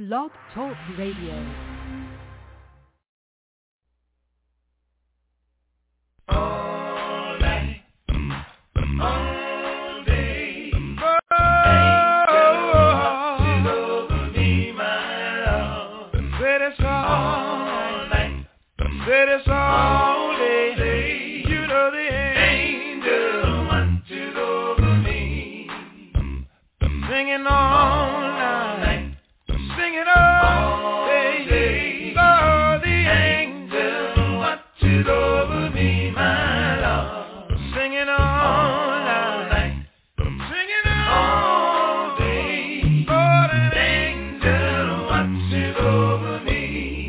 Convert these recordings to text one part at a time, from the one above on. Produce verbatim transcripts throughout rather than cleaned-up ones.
Blog Talk Radio. All night, all day, angels over me, my Lord. Said it's all night, said it's all day. You know the angel watches over me, singing all night, singing all day. Lord, the angel watches over me, my Lord, singing all night, singing all day. Lord, an angel watches over me.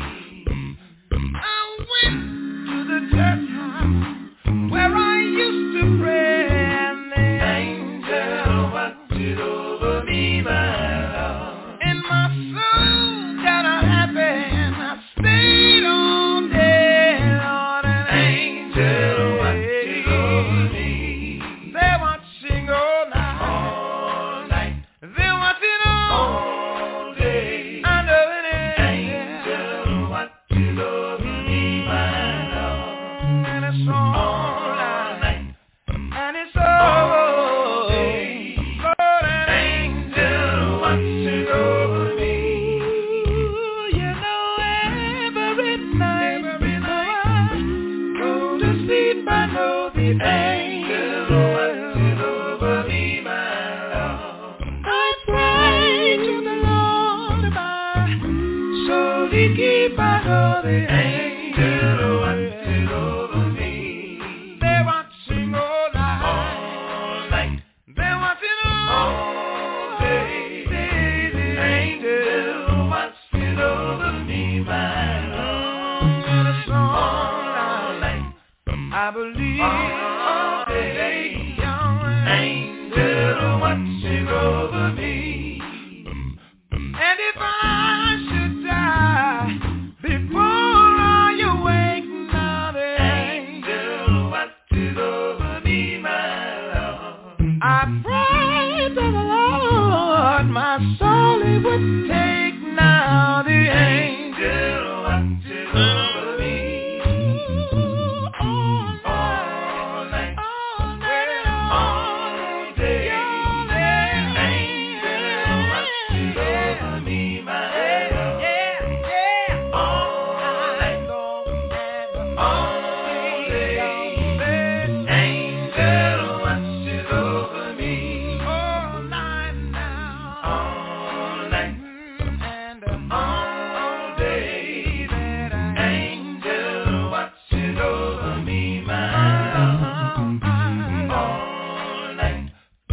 I went to the church house where I used to pray, and the angel watches over me, my Lord. And my soul got a happy, and I stayed all day. Lord, an angel watches over me. They're watching all night, all night. They're watching all day. I know an angel watches over me, my Lord. And it's all night, and it's all day. Lord, an angel watches over me. You know, every night, every night I go to sleep, I know the angel watches over me, my Lord. I pray to the Lord, my soul he keep, I know the angel watches over me. They're watching all night, all night. They're watching all day. The angel watches over me, my Lord. And it's all night. I believe all day, your angel watches over me. And if I should die before I awake, now the angel watches over me, my Lord. I pray to the Lord, my soul he would take, now the angel watches over me. All night, all night, all day, the angel watches over me, my Lord. All night long and all day, the angel watches over me. All night now, all night and all day, that angel watches over me, my Lord. All night,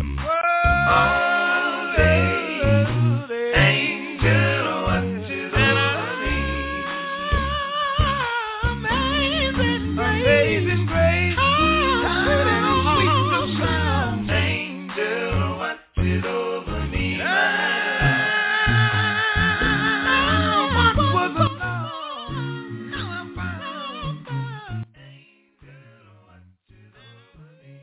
all day, the angel watches over me. Amazing grace, amazing grace, how sweet the sound. Angel watches over me, my Lord. What was alone, now I'm found. Angel watches over me.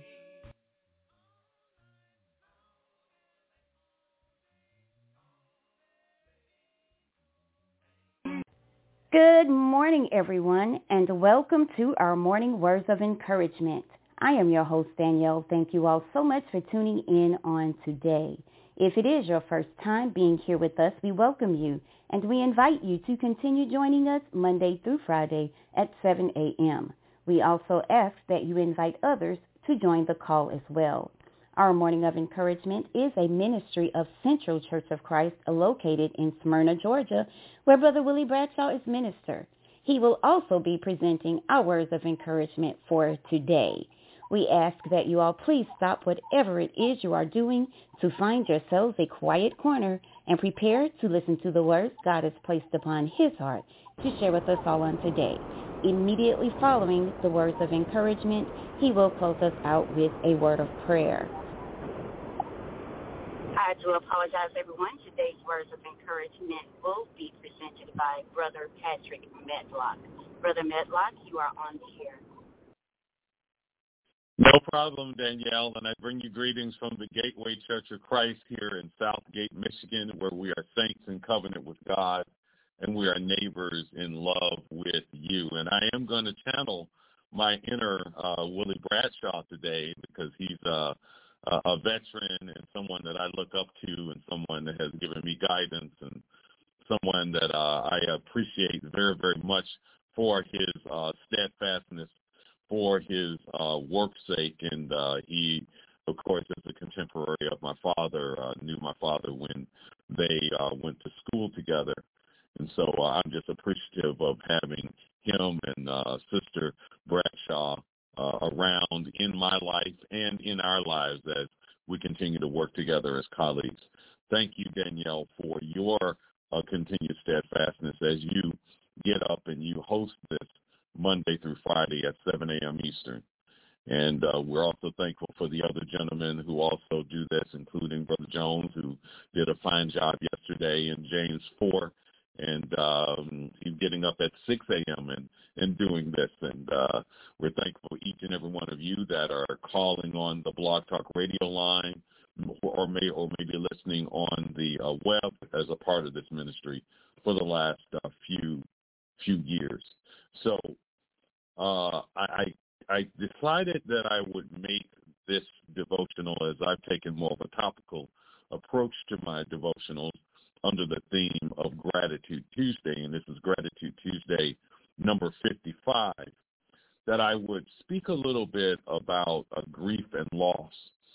Good morning, everyone, and welcome to our morning words of encouragement. I am your host, Danielle. Thank you all so much for tuning in on today. If it is your first time being here with us, we welcome you, and we invite you to continue joining us Monday through Friday at seven a.m. We also ask that you invite others to join the call as well. Our Morning of Encouragement is a ministry of Central Church of Christ located in Smyrna, Georgia, where Brother Willie Bradshaw is minister. He will also be presenting our words of encouragement for today. We ask that you all please stop whatever it is you are doing to find yourselves a quiet corner and prepare to listen to the words God has placed upon his heart to share with us all on today. Immediately following the words of encouragement, he will close us out with a word of prayer. I do apologize, everyone. Today's words of encouragement will be presented by Brother Patrick Medlock. Brother Medlock, you are on the air. No problem, Danielle, and I bring you greetings from the Gateway Church of Christ here in Southgate, Michigan, where we are saints in covenant with God, and we are neighbors in love with you. And I am going to channel my inner uh, Willie Bradshaw today because he's uh, a veteran and someone that I look up to and someone that has given me guidance and someone that uh, I appreciate very, very much for his uh, steadfastness, for his uh, work's sake. And uh, he, of course, is a contemporary of my father, uh, knew my father when they uh, went to school together. And so uh, I'm just appreciative of having him and uh, Sister Bradshaw uh, around in my life and in our lives as we continue to work together as colleagues. Thank you, Danielle, for your uh, continued steadfastness as you get up and you host this Monday through Friday at seven a.m. Eastern. And uh, we're also thankful for the other gentlemen who also do this, including Brother Jones, who did a fine job yesterday, and James Four. And um, he's getting up at six a.m. and, and doing this. And uh, we're thankful for each and every one of you that are calling on the Blog Talk Radio line or may or maybe listening on the uh, web as a part of this ministry for the last uh, few few years. So uh, I, I decided that I would make this devotional, as I've taken more of a topical approach to my devotionals, under the theme of Gratitude Tuesday, and this is Gratitude Tuesday number fifty-five, that I would speak a little bit about uh, grief and loss,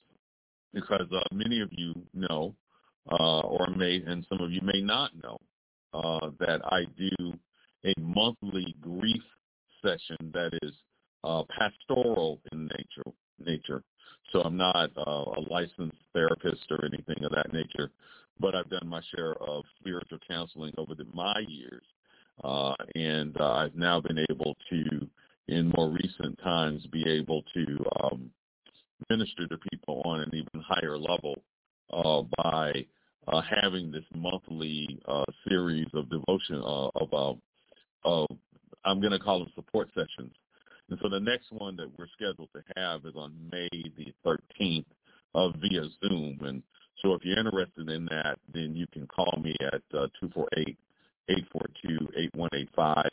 because uh, many of you know, uh, or may, and some of you may not know, uh, that I do a monthly grief session that is uh, pastoral in nature. Nature. So I'm not uh, a licensed therapist or anything of that nature, but I've done my share of spiritual counseling over the, my years, uh, and uh, I've now been able to, in more recent times, be able to um, minister to people on an even higher level uh, by uh, having this monthly uh, series of devotion uh, of, uh, of, I'm going to call them support sessions. And so the next one that we're scheduled to have is on May the thirteenth uh, via Zoom. And so if you're interested in that, then you can call me at uh, two four eight, eight four two, eight one eight five,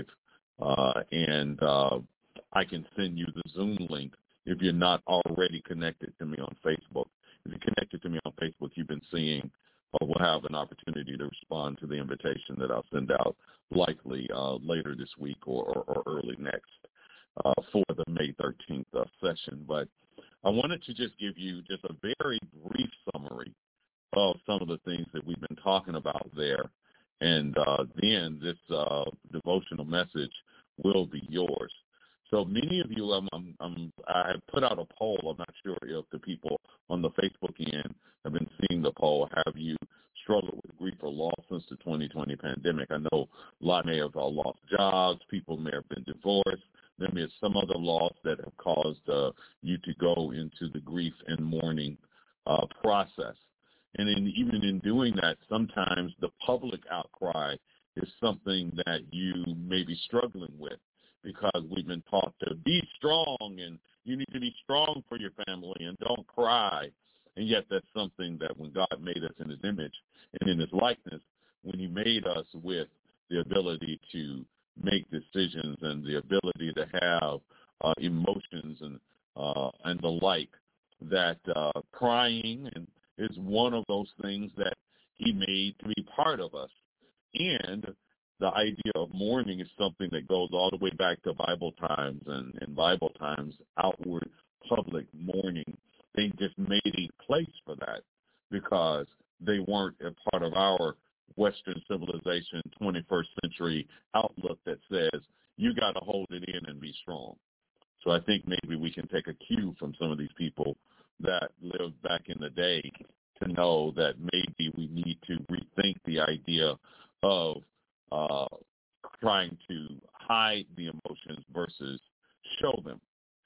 uh, and uh, I can send you the Zoom link if you're not already connected to me on Facebook. If you're connected to me on Facebook, you've been seeing or will have an opportunity to respond to the invitation that I'll send out likely uh, later this week or, or, or early next. Uh, for the May thirteenth uh, session. But I wanted to just give you just a very brief summary of some of the things that we've been talking about there. And uh, then this uh, devotional message will be yours. So many of you, um, I'm, I'm, I have put out a poll. I'm not sure if the people on the Facebook end have been seeing the poll. Have you struggled with grief or loss since the twenty twenty pandemic? I know a lot may have uh, lost jobs. People may have been divorced. There may be some other loss that have caused uh, you to go into the grief and mourning uh, process. And in, even in doing that, sometimes the public outcry is something that you may be struggling with, because we've been taught to be strong and you need to be strong for your family and don't cry. And yet that's something that when God made us in his image and in his likeness, when he made us with the ability to make decisions and the ability to have uh, emotions and uh, and the like, that uh, crying and is one of those things that he made to be part of us. And the idea of mourning is something that goes all the way back to Bible times, and in Bible times, outward public mourning. They just made a place for that because they weren't a part of our Western civilization, twenty-first century outlook that says you got to hold it in and be strong. So I think maybe we can take a cue from some of these people that lived back in the day to know that maybe we need to rethink the idea of uh, trying to hide the emotions versus show them.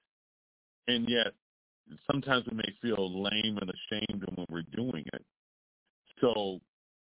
And yet sometimes we may feel lame and ashamed when we're doing it. So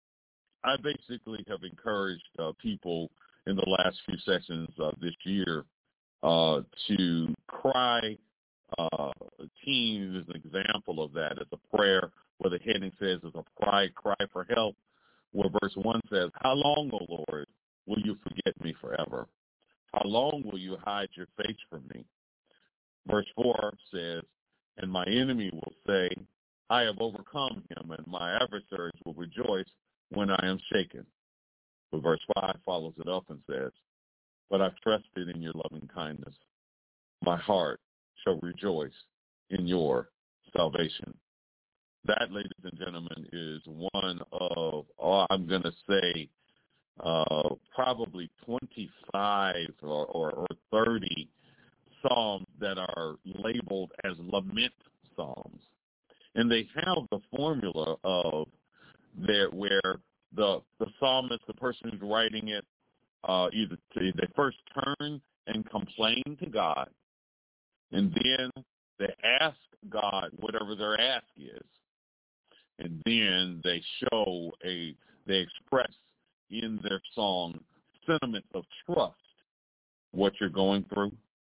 I basically have encouraged uh, people in the last few sessions of this year uh, to cry uh, teens as an example of that. It's a prayer where the heading says it's a cry, cry for help, where verse one says, how long, O Lord, will you forget me forever? How long will you hide your face from me? Verse four says, and my enemy will say, I have overcome him, and my adversaries will rejoice when I am shaken. But verse five follows it up and says, but I've trusted in your loving kindness. My heart shall rejoice in your salvation. That, ladies and gentlemen, is one of, oh, I'm going to say, uh, probably twenty-five or, or, or thirty psalms that are labeled as lament psalms. And they have the formula of there where the the psalmist, the person who's writing it, uh, either to, they first turn and complain to God, and then they ask God whatever their ask is, and then they show a they express in their song sentiments of trust what you're going through.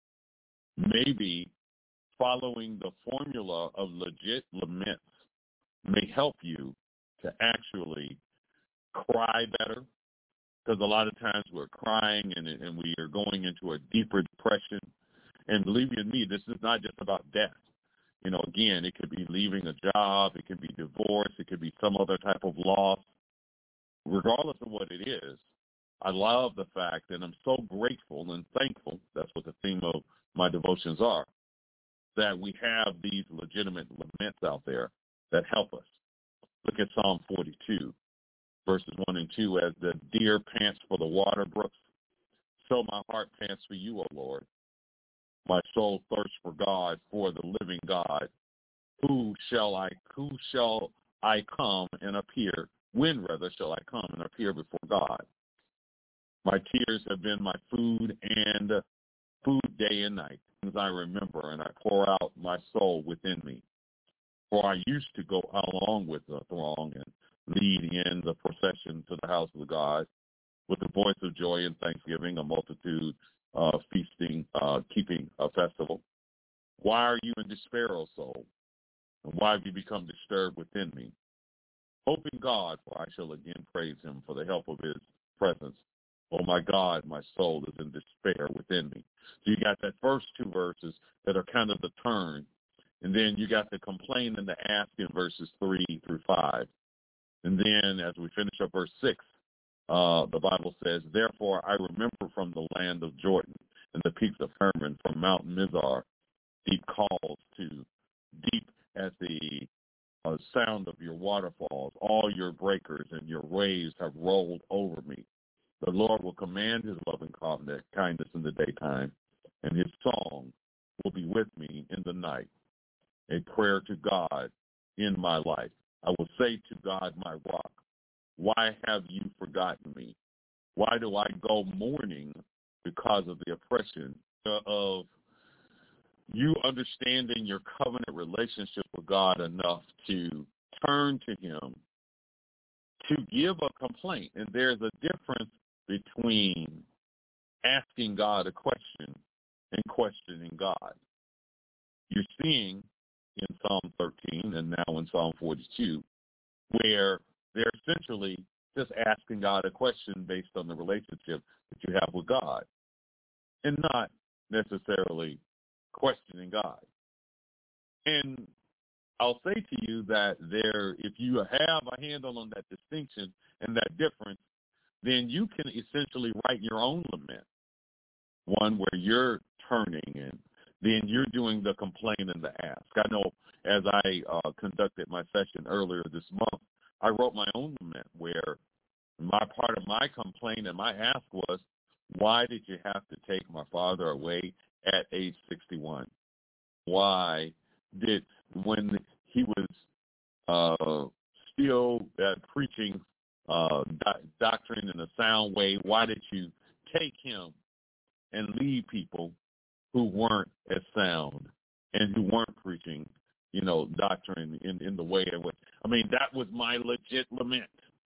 Maybe following the formula of legit laments may help you to actually cry better, because a lot of times we're crying and, and we are going into a deeper depression. And believe you me, this is not just about death. You know, again, it could be leaving a job, it could be divorce, it could be some other type of loss. Regardless of what it is, I love the fact, and I'm so grateful and thankful, that's what the theme of my devotions are, that we have these legitimate laments out there that help us. Look at Psalm forty-two, verses one and two, as the deer pants for the water brooks, so my heart pants for you, O Lord. My soul thirsts for God, for the living God. Who shall I, who shall I come and appear? When, rather, shall I come and appear before God? My tears have been my food and food day and night, as I remember, and I pour out my soul within me. For I used to go along with the throng and lead in the procession to the house of God with the voice of joy and thanksgiving, a multitude uh, feasting, uh, keeping a festival. Why are you in despair, O soul? And why have you become disturbed within me? Hope in God, for I shall again praise him for the help of his presence. Oh, my God, my soul is in despair within me. So you got that first two verses that are kind of the turn. And then you got the complain and the ask in verses three through five. And then as we finish up verse six, uh, the Bible says, therefore I remember from the land of Jordan and the peaks of Hermon, from Mount Mizar, deep calls to deep as the uh, sound of your waterfalls. All your breakers and your waves have rolled over me. The Lord will command his loving kindness in the daytime, and his song will be with me in the night, a prayer to God in my life. I will say to God, my rock, why have you forgotten me? Why do I go mourning because of the oppression of you understanding your covenant relationship with God enough to turn to him, to give a complaint? And there's a difference between asking God a question and questioning God. You're seeing in Psalm thirteen and now in Psalm forty-two where they're essentially just asking God a question based on the relationship that you have with God and not necessarily questioning God. And I'll say to you that there, if you have a handle on that distinction and that difference, then you can essentially write your own lament, one where you're turning and then you're doing the complain and the ask. I know as I uh, conducted my session earlier this month, I wrote my own lament where my part of my complaint and my ask was, why did you have to take my father away at age sixty-one? Why did, when he was uh, still uh, preaching uh, do- doctrine in a sound way, why did you take him and leave people who weren't as sound and who weren't preaching, you know, doctrine in, in the way in which, I mean, that was my legit lament.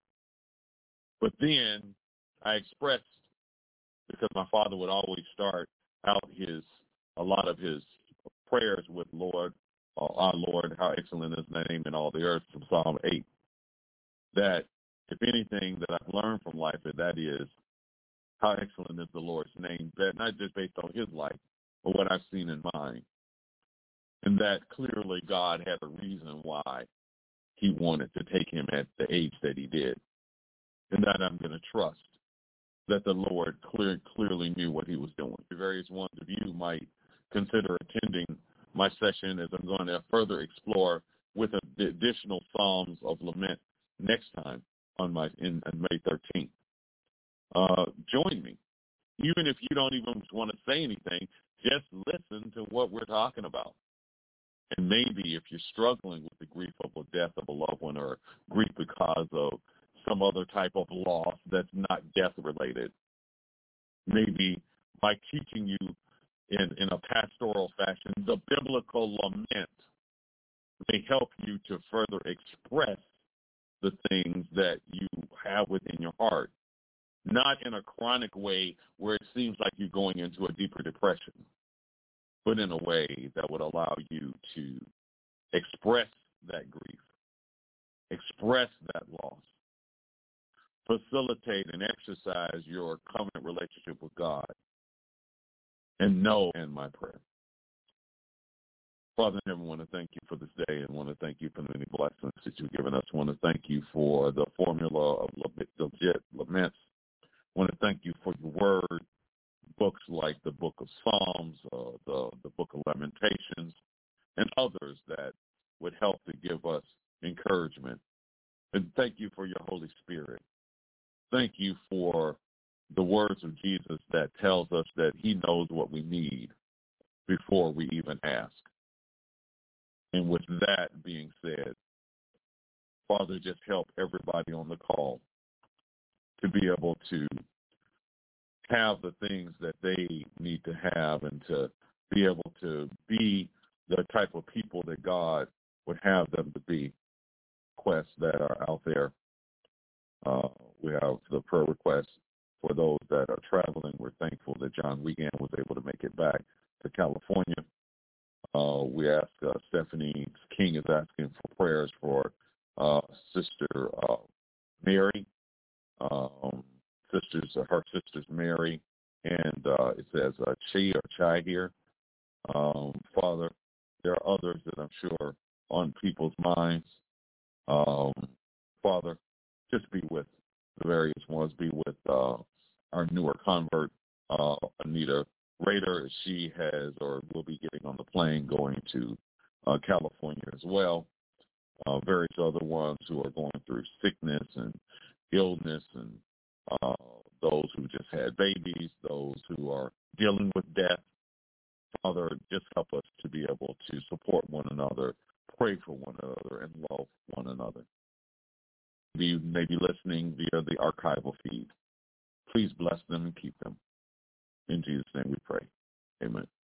But then I expressed, because my father would always start out his, a lot of his prayers with Lord, uh, our Lord, how excellent is thy name in all the earth, from Psalm eight. That if anything that I've learned from life, that is how excellent is the Lord's name, that not just based on his life, but what I've seen in mine. And that clearly God had a reason why he wanted to take him at the age that he did. And that I'm going to trust that the Lord clear, clearly knew what he was doing. The various ones of you might consider attending my session as I'm going to further explore with the additional Psalms of Lament next time on my in, on May thirteenth. Uh, join me. Even if you don't even want to say anything, just listen to what we're talking about. And maybe if you're struggling with the grief of the death of a loved one or grief because of some other type of loss that's not death-related, maybe by teaching you in, in a pastoral fashion the biblical lament may help you to further express the things that you have within your heart, not in a chronic way where it seems like you're going into a deeper depression, but in a way that would allow you to express that grief, express that loss, facilitate and exercise your covenant relationship with God, and know in my prayer. Father, I want to thank you for this day and want to thank you for the many blessings that you've given us. I want to thank you for the formula of legit laments. I want to thank you for your word, books like the Book of Psalms, uh, the, the Book of Lamentations, and others that would help to give us encouragement. And thank you for your Holy Spirit. Thank you for the words of Jesus that tells us that he knows what we need before we even ask. And with that being said, Father, just help everybody on the call to be able to have the things that they need to have and to be able to be the type of people that God would have them to be. Requests that are out there. Uh, we have the prayer requests for those that are traveling. We're thankful that John Wiegand was able to make it back to California. Uh, we ask, uh, Stephanie King is asking for prayers for uh, Sister uh, Mary, um, sisters, uh, her sisters Mary, and uh, it says uh, Chi or Chai here. Um, Father, there are others that I'm sure on people's minds. Um, Father, just be with the various ones. Be with uh, our newer convert, uh, Anita Rader. She has or will be getting on the plane going to uh, California as well. Uh, various other ones who are going through sickness and illness, and uh, those who just had babies, those who are dealing with death. Father, just help us to be able to support one another, pray for one another, and love one another. You may be listening via the archival feed. Please bless them and keep them. In Jesus' name we pray. Amen.